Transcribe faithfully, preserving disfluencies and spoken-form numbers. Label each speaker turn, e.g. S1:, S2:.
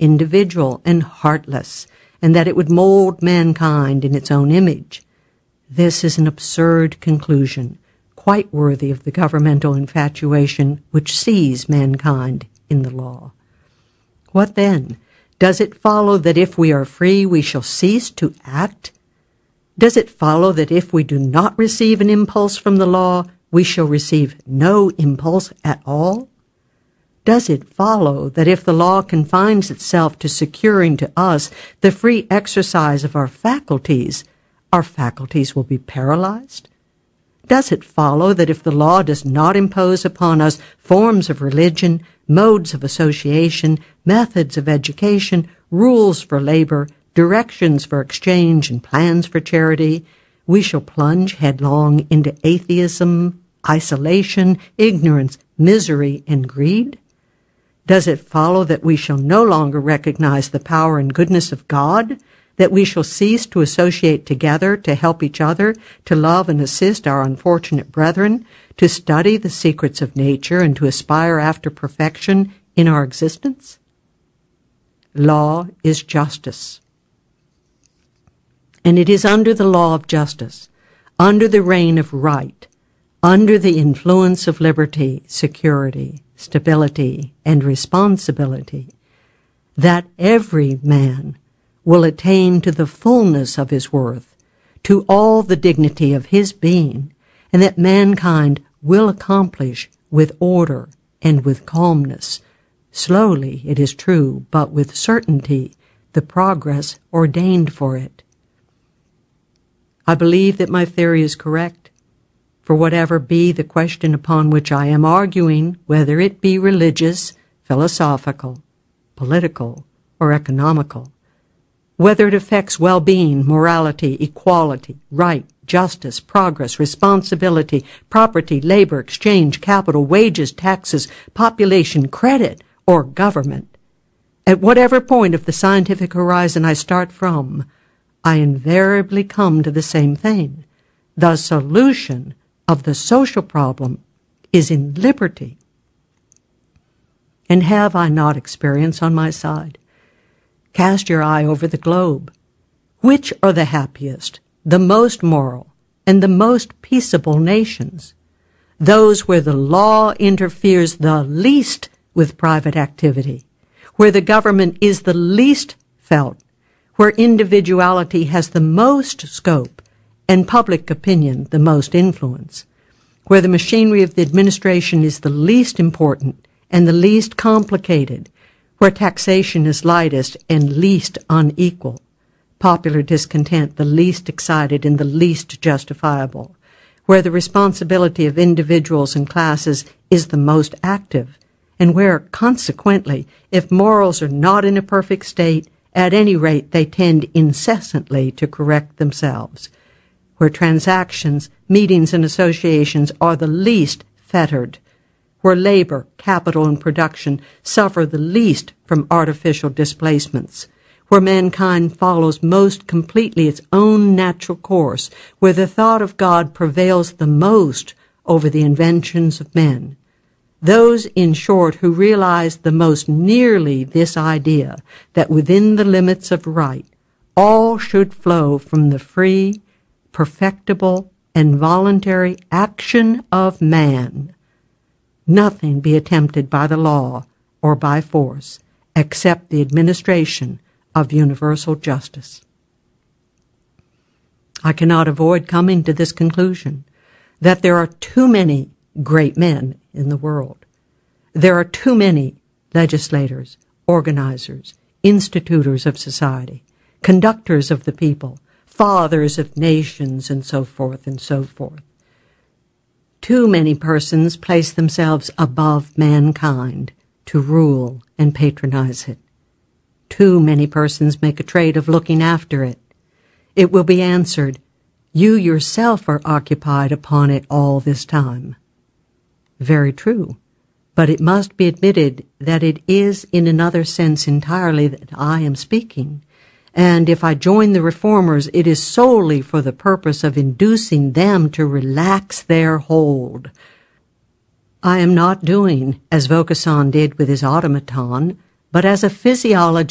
S1: individual, and heartless, and that it would mold mankind in its own image. This is an absurd conclusion, quite worthy of the governmental infatuation which sees mankind in the law. What then? Does it follow that if we are free we shall cease to act? Does it follow that if we do not receive an impulse from the law, we shall receive no impulse at all? Does it follow that if the law confines itself to securing to us the free exercise of our faculties, our faculties will be paralyzed? Does it follow that if the law does not impose upon us forms of religion, modes of association, methods of education, rules for labor, directions for exchange, and plans for charity, we shall plunge headlong into atheism, isolation, ignorance, misery, and greed? Does it follow that we shall no longer recognize the power and goodness of God, that we shall cease to associate together, to help each other, to love and assist our unfortunate brethren, to study the secrets of nature, and to aspire after perfection in our existence? Law is justice. And it is under the law of justice, under the reign of right, under the influence of liberty, security, stability, and responsibility, that every man will attain to the fullness of his worth, to all the dignity of his being, and that mankind will accomplish with order and with calmness, slowly, it is true, but with certainty, the progress ordained for it. I believe that my theory is correct, for whatever be the question upon which I am arguing, whether it be religious, philosophical, political, or economical, whether it affects well-being, morality, equality, right, justice, progress, responsibility, property, labor, exchange, capital, wages, taxes, population, credit, or government, at whatever point of the scientific horizon I start from, I invariably come to the same thing. The solution of the social problem is in liberty. And have I not experience on my side? Cast your eye over the globe. Which are the happiest, the most moral, and the most peaceable nations? Those where the law interferes the least with private activity, where the government is the least felt, where individuality has the most scope and public opinion the most influence, where the machinery of the administration is the least important and the least complicated, where taxation is lightest and least unequal, popular discontent the least excited and the least justifiable, where the responsibility of individuals and classes is the most active, and where, consequently, if morals are not in a perfect state, at any rate they tend incessantly to correct themselves, where transactions, meetings, and associations are the least fettered, where labor, capital, and production suffer the least from artificial displacements, where mankind follows most completely its own natural course, where the thought of God prevails the most over the inventions of men. Those, in short, who realize the most nearly this idea that within the limits of right, all should flow from the free, perfectible, and voluntary action of man, nothing be attempted by the law or by force except the administration of universal justice. I cannot avoid coming to this conclusion, that there are too many great men in the world. There are too many legislators, organizers, institutors of society, conductors of the people, fathers of nations, and so forth and so forth. Too many persons place themselves above mankind to rule and patronize it. Too many persons make a trade of looking after it. It will be answered, you yourself are occupied upon it all this time. Very true, but it must be admitted that it is in another sense entirely that I am speaking, and if I join the reformers, it is solely for the purpose of inducing them to relax their hold. I am not doing as Vaucanson did with his automaton, but as a physiologist